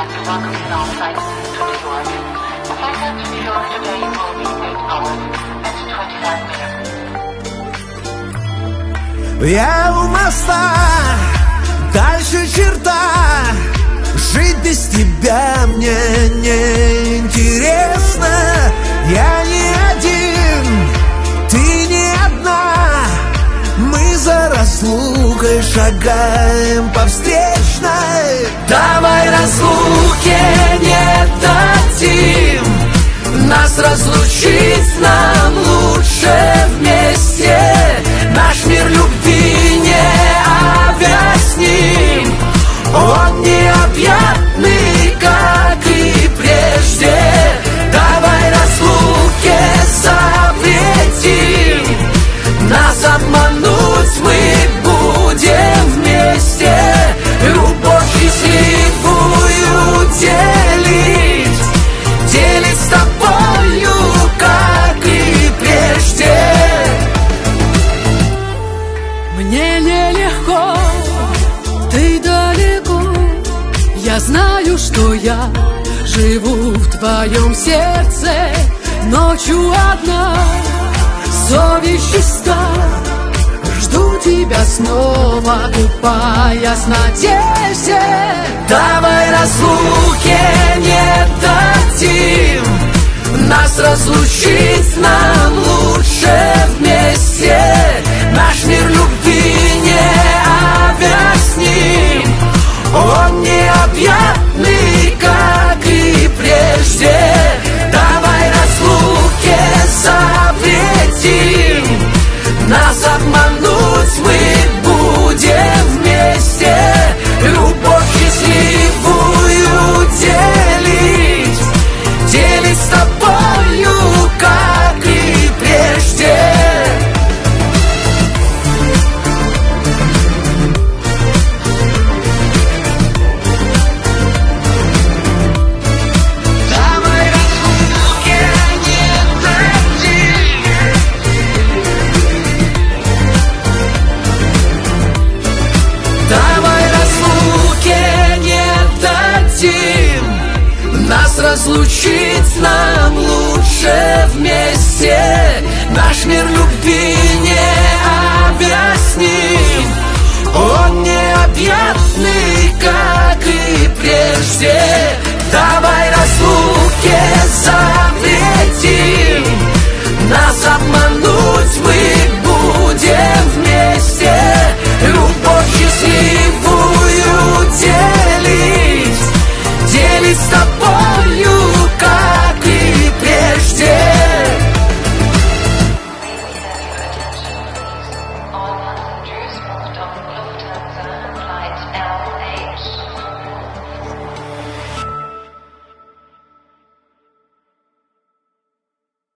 like to welcome you all flights to New York. The flight out to New York today will be 8 hours and 25 minutes. Я у моста, дальше черта. Жить без тебя мне не интересно. Я не один, ты не одна. Мы за разлукой шагаем по встречной. Давай разлуки не дадим. Нас разлучить нам лучше вместе. Наш мир любви не объясним. Он необъятный, как и прежде. Давай разлуки запретим. Нас обмануть мы будем вместе. Любовь счастливую делить, делить с тобою, как и прежде. Мне нелегко, ты далеко. Я знаю, что я живу в твоем сердце. Ночью одна, совесть чиста. Жду тебя снова, купаясь в надежде. Давай разлуки не дадим. Нас разлучить нам лучше вместе. Наш мир любви не объясним. Он необъятный, как и прежде. Давай разлуки запретим. Нас обмануть мы будем вместе. Любовь счастливую делить, делить с тобою, как и прежде. Нас разлучить нам лучше вместе. Наш мир любви не объясним. Он необъятный, как и прежде.